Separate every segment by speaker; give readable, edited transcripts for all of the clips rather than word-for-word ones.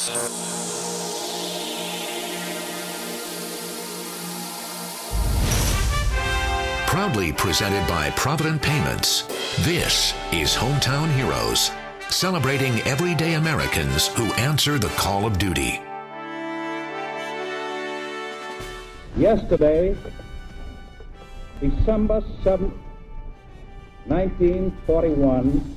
Speaker 1: Proudly presented by Provident Payments, this is Hometown Heroes, celebrating everyday Americans who answer the call of duty.
Speaker 2: Yesterday, December 7th, 1941,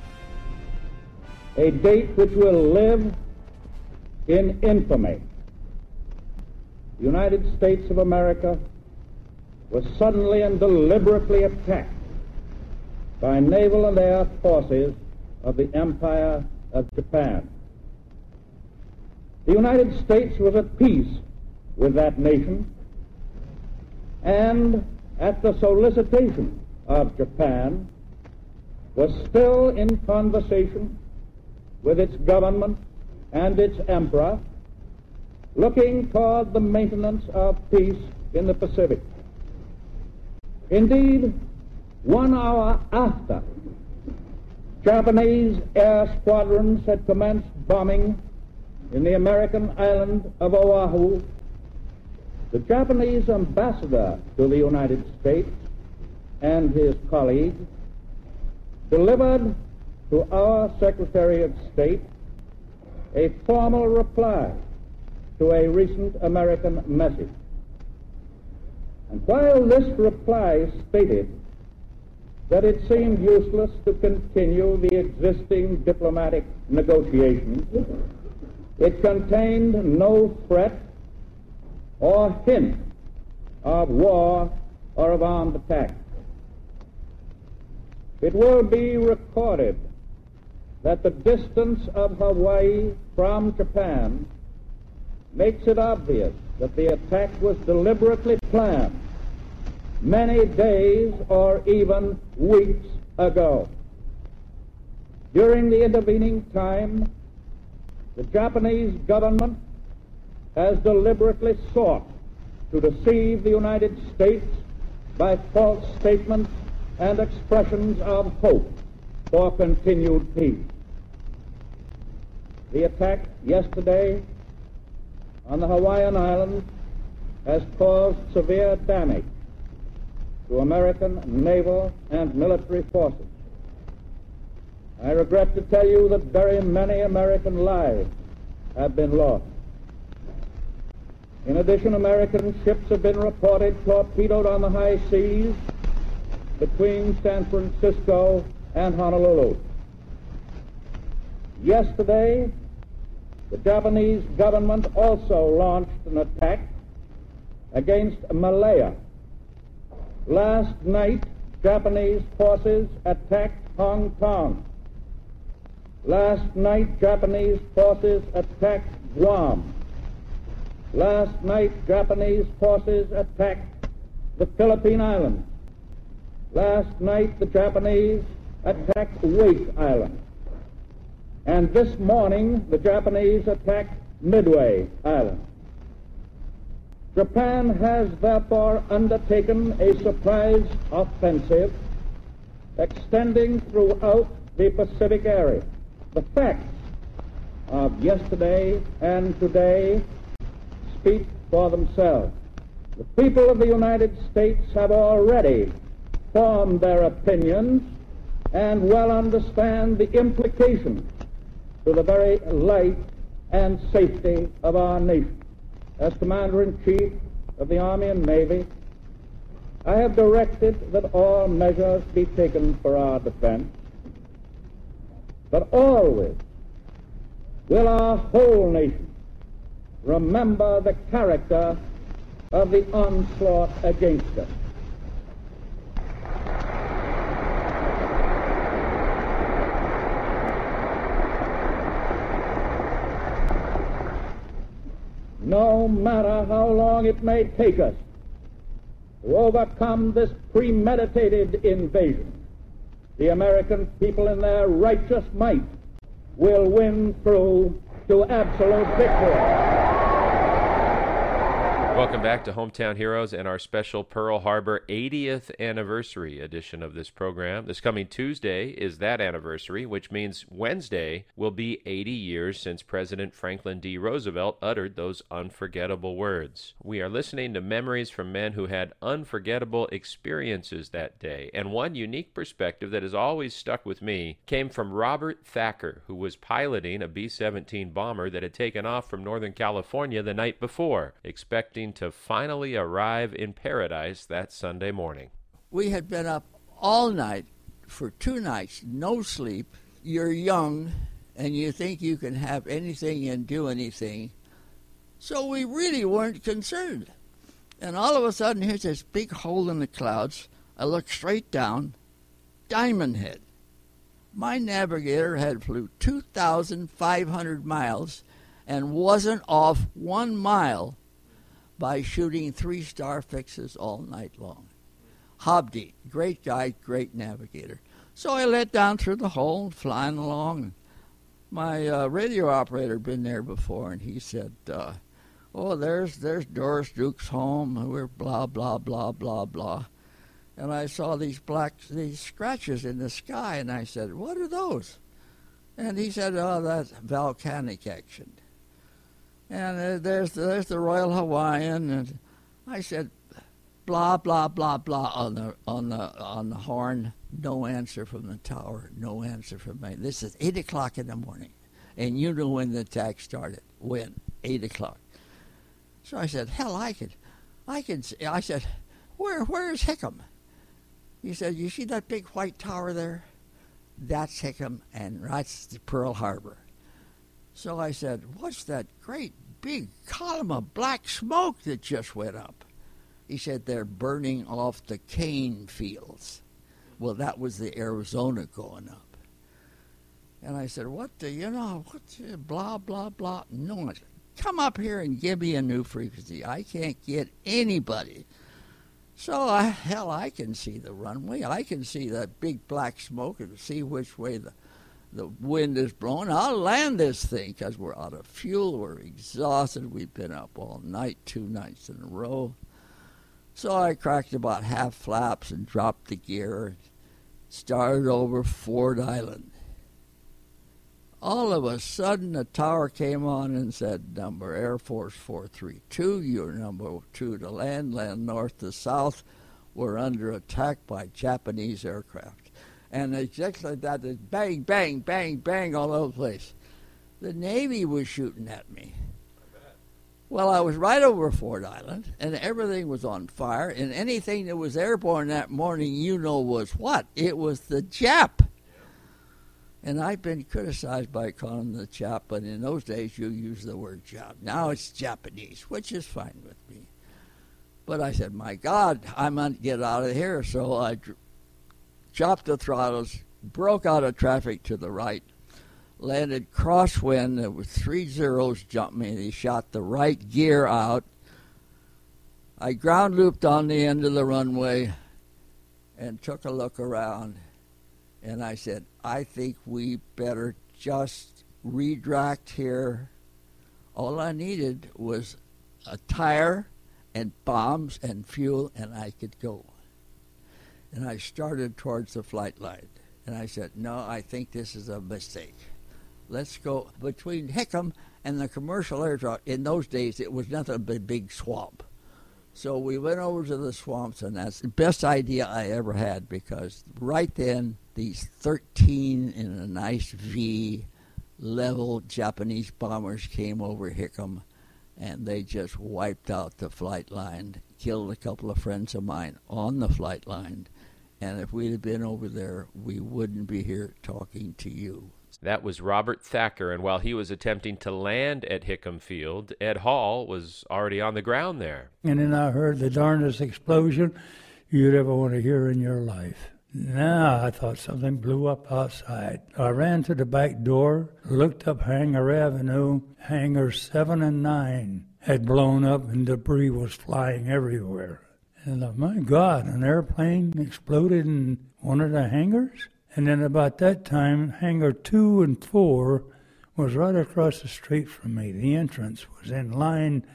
Speaker 2: a date which will live in infamy. The United States of America was suddenly and deliberately attacked by naval and air forces of the Empire of Japan. The United States was at peace with that nation, and at the solicitation of Japan, was still in conversation with its government and its emperor, looking toward the maintenance of peace in the Pacific. Indeed, 1 hour after Japanese air squadrons had commenced bombing in the American island of Oahu, the Japanese ambassador to the United States and his colleague delivered to our Secretary of State a formal reply to a recent American message. And while this reply stated that it seemed useless to continue the existing diplomatic negotiations, it contained no threat or hint of war or of armed attack. It will be recorded that the distance of Hawaii from Japan makes it obvious that the attack was deliberately planned many days or even weeks ago. During the intervening time, the Japanese government has deliberately sought to deceive the United States by false statements and expressions of hope for continued peace. The attack yesterday on the Hawaiian Islands has caused severe damage to American naval and military forces. I regret to tell you that very many American lives have been lost. In addition, American ships have been reported torpedoed on the high seas between San Francisco and Honolulu. Yesterday, the Japanese government also launched an attack against Malaya. Last night, Japanese forces attacked Hong Kong. Last night, Japanese forces attacked Guam. Last night, Japanese forces attacked the Philippine Islands. Last night, the Japanese attacked Wake Island. And this morning, the Japanese attacked Midway Island. Japan has therefore undertaken a surprise offensive extending throughout the Pacific area. The facts of yesterday and today speak for themselves. The people of the United States have already formed their opinions and well understand the implications to the very life and safety of our nation. As Commander-in-Chief of the Army and Navy, I have directed that all measures be taken for our defense, but always will our whole nation remember the character of the onslaught against us. No matter how long it may take us to overcome this premeditated invasion, the American people in their righteous might will win through to absolute victory.
Speaker 3: Welcome back to Hometown Heroes and our special Pearl Harbor 80th anniversary edition of this program. This coming Tuesday is that anniversary, which means Wednesday will be 80 years since President Franklin D. Roosevelt uttered those unforgettable words. We are listening to memories from men who had unforgettable experiences that day, and one unique perspective that has always stuck with me came from Robert Thacker, who was piloting a B-17 bomber that had taken off from Northern California the night before, expecting to finally arrive in paradise that Sunday morning.
Speaker 4: We had been up all night for 2 nights, no sleep. You're young, and you think you can have anything and do anything. So we really weren't concerned. And all of a sudden, here's this big hole in the clouds. I look straight down, Diamond Head. My navigator had flew 2,500 miles and wasn't off 1 mile by shooting 3-star fixes all night long. Hobdy, great guy, great navigator. So I let down through the hole, flying along. My radio operator had been there before, and he said, there's Doris Duke's home, and we're blah, blah, blah, blah, blah. And I saw these scratches in the sky, and I said, what are those? And he said, that's volcanic action. And there's the Royal Hawaiian, and I said, blah blah blah blah on the horn. No answer from the tower. No answer from me. This is 8 o'clock in the morning, and you know when the attack started. When 8 o'clock. So I said, hell, I can see. I said, where's Hickam? He said, you see that big white tower there? That's Hickam, and that's the Pearl Harbor. So I said, what's that great big column of black smoke that just went up? He said, they're burning off the cane fields. Well, that was the Arizona going up. And I said, what's blah, blah, blah. No one said, come up here and give me a new frequency. I can't get anybody. So, I can see the runway. I can see that big black smoke and see which way the wind is blowing. I'll land this thing because we're out of fuel. We're exhausted. We've been up all night, 2 nights in a row. So I cracked about half flaps and dropped the gear and started over Ford Island. All of a sudden, the tower came on and said, number Air Force 432, you're number 2 to land north to south. We're under attack by Japanese aircraft. And exactly like that, there's bang, bang, bang, bang all over the place. The Navy was shooting at me. Well, I was right over Ford Island, and everything was on fire, and anything that was airborne that morning, was what? It was the Jap. And I've been criticized by calling them the Jap, but in those days you used the word Jap. Now it's Japanese, which is fine with me. But I said, my God, I'm going to get out of here. So I chopped the throttles, broke out of traffic to the right, landed crosswind. There were 3 Zeros jumped me. They shot the right gear out. I ground looped on the end of the runway and took a look around. And I said, I think we better just redirect here. All I needed was a tire and bombs and fuel, and I could go. And I started towards the flight line. And I said, no, I think this is a mistake. Let's go. Between Hickam and the commercial aircraft, in those days, it was nothing but a big swamp. So we went over to the swamps, and that's the best idea I ever had, because right then, these 13 in a nice V level Japanese bombers came over Hickam, and they just wiped out the flight line, killed a couple of friends of mine on the flight line. And if we'd have been over there, we wouldn't be here talking to you.
Speaker 3: That was Robert Thacker, and while he was attempting to land at Hickam Field, Ed Hall was already on the ground there.
Speaker 5: And then I heard the darndest explosion you'd ever want to hear in your life. Now I thought something blew up outside. I ran to the back door, looked up Hangar Avenue. Hangars 7 and 9 had blown up and debris was flying everywhere. And I thought, my God, an airplane exploded in one of the hangars? And then about that time, Hangar 2 and 4 was right across the street from me. The entrance was in line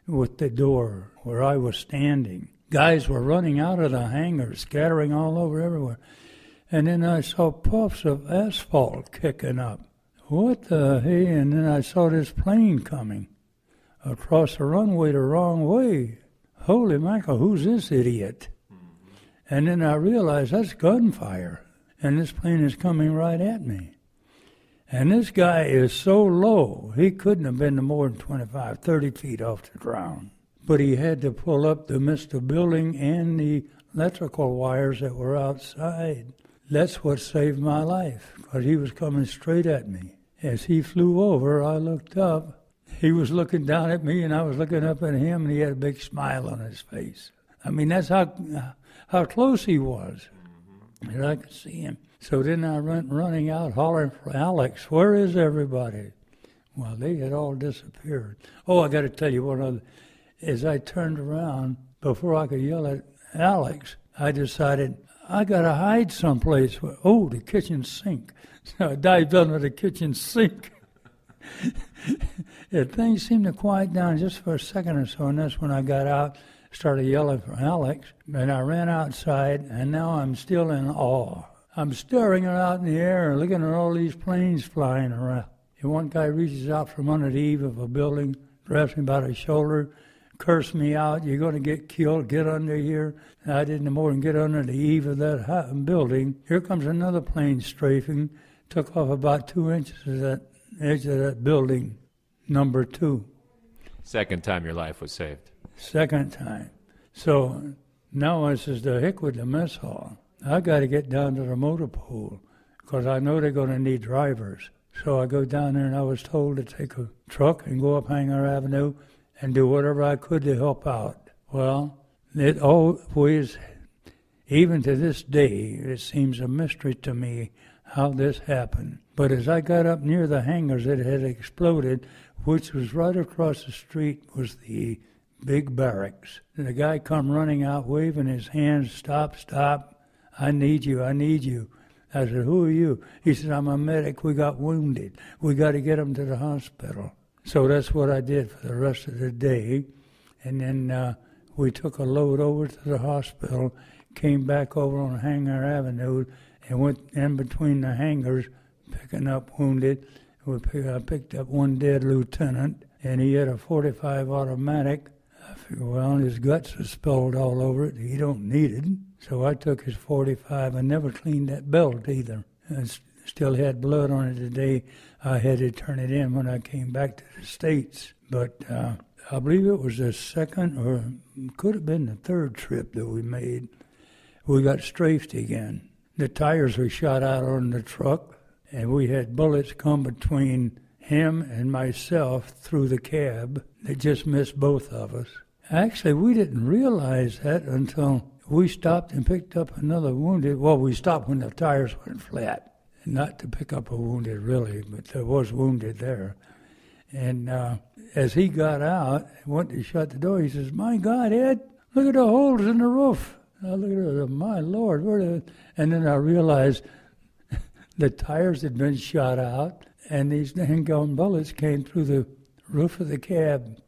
Speaker 5: with the door where I was standing. Guys were running out of the hangar, scattering all over everywhere. And then I saw puffs of asphalt kicking up. What the hey? And then I saw this plane coming across the runway the wrong way. Holy mackerel, who's this idiot? And then I realized that's gunfire. And this plane is coming right at me. And this guy is so low, he couldn't have been more than 25, 30 feet off the ground. But he had to pull up to miss the building and the electrical wires that were outside. That's what saved my life, because he was coming straight at me. As he flew over, I looked up. He was looking down at me, and I was looking up at him, and he had a big smile on his face. I mean, that's how close he was. And I could see him. So then I went running out, hollering for Alex. Where is everybody? Well, they had all disappeared. Oh, I got to tell you one other. As I turned around, before I could yell at Alex, I decided I got to hide someplace. Oh, the kitchen sink. So I dived under the kitchen sink. And things seemed to quiet down just for a second or so, and that's when I got out, started yelling for Alex, and I ran outside, and now I'm still in awe. I'm staring out in the air and looking at all these planes flying around. And one guy reaches out from under the eave of a building, grabs me by the shoulder, cursed me out, you're going to get killed, get under here. And I didn't more than get under the eave of that building. Here comes another plane strafing, took off about 2 inches of that edge of that building, number 2.
Speaker 3: Second time your life was saved.
Speaker 5: Second time. So now I says, the heck with the mess hall. I got to get down to the motor pool because I know they're going to need drivers. So I go down there, and I was told to take a truck and go up Hangar Avenue and do whatever I could to help out. Well, it always, even to this day, it seems a mystery to me how this happened. But as I got up near the hangars, it had exploded, which was right across the street was the big barracks. And the guy come running out, waving his hands, stop, I need you. I said, who are you? He said, I'm a medic. We got wounded. We got to get him to the hospital. So that's what I did for the rest of the day. And then we took a load over to the hospital, came back over on Hangar Avenue, and went in between the hangars picking up wounded. I picked up one dead lieutenant, and he had a .45 automatic. I figured, well, his guts are spilled all over it. He don't need it. So I took his .45 and never cleaned that belt either. I still had blood on it the day I had to turn it in when I came back to the States. But I believe it was the second or could have been the third trip that we made. We got strafed again. The tires were shot out on the truck, and we had bullets come between him and myself through the cab. They just missed both of us. Actually, we didn't realize that until we stopped and picked up another wounded. Well, we stopped when the tires went flat. Not to pick up a wounded, really, but there was wounded there. And as he got out and went to shut the door, he says, my God, Ed, look at the holes in the roof. I looked at it, my Lord, where did it? And then I realized the tires had been shot out, and these handgun bullets came through the roof of the cab.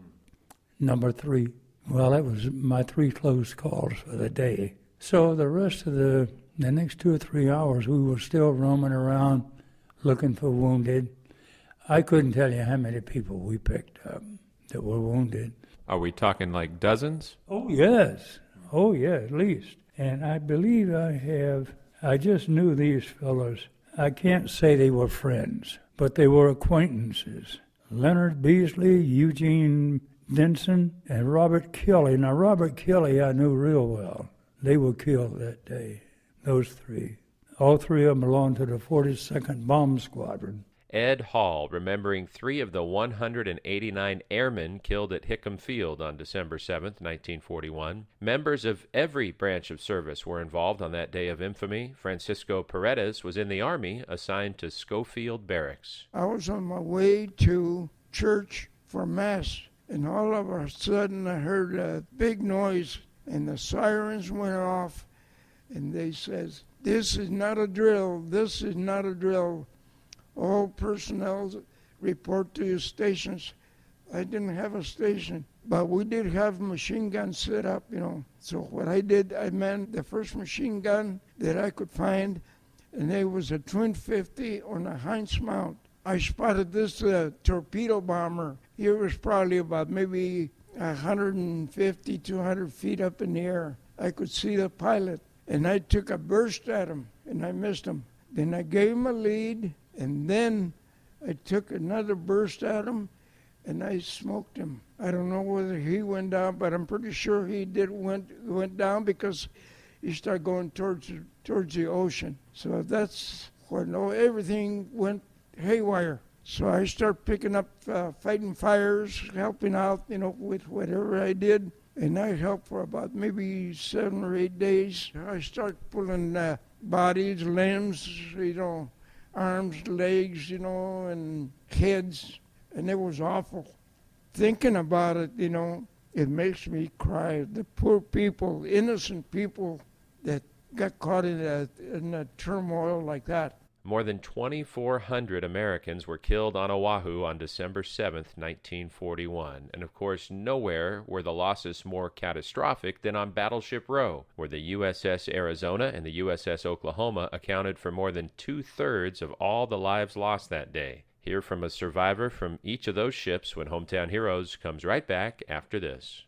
Speaker 5: Number 3. Well, that was my 3 close calls for the day. So the rest of the next 2 or 3 hours, we were still roaming around looking for wounded. I couldn't tell you how many people we picked up that were wounded.
Speaker 3: Are we talking like dozens?
Speaker 5: Oh, yes. Oh, yeah, at least. And I believe I just knew these fellows. I can't say they were friends, but they were acquaintances. Leonard Beasley, Eugene Denson, and Robert Kelly. Now, Robert Kelly I knew real well. They were killed that day, those 3. All 3 of them belonged to the 42nd Bomb Squadron.
Speaker 3: Ed Hall, remembering 3 of the 189 airmen killed at Hickam Field on December 7th, 1941. Members of every branch of service were involved on that day of infamy. Francisco Paredes was in the Army, assigned to Schofield Barracks.
Speaker 6: I was on my way to church for Mass, and all of a sudden I heard a big noise, and the sirens went off, and they says, this is not a drill, this is not a drill. All personnel report to your stations. I didn't have a station, but we did have machine guns set up, you know. So what I did, I manned the first machine gun that I could find, and it was a Twin 50 on a Heinz mount. I spotted this torpedo bomber. It was probably about maybe 150, 200 feet up in the air. I could see the pilot, and I took a burst at him, and I missed him. Then I gave him a lead, and then I took another burst at him, and I smoked him. I don't know whether he went down, but I'm pretty sure he went down because he started going towards the ocean. So that's when everything went haywire. So I started picking up fighting fires, helping out, you know, with whatever I did. And I helped for about maybe 7 or 8 days. I started pulling bodies, limbs, you know, arms, legs, you know, and heads. And it was awful. Thinking about it, you know, it makes me cry. The poor people, innocent people that got caught in a turmoil like that.
Speaker 3: More than 2,400 Americans were killed on Oahu on December 7th, 1941. And of course, nowhere were the losses more catastrophic than on Battleship Row, where the USS Arizona and the USS Oklahoma accounted for more than 2/3 of all the lives lost that day. Hear from a survivor from each of those ships when Hometown Heroes comes right back after this.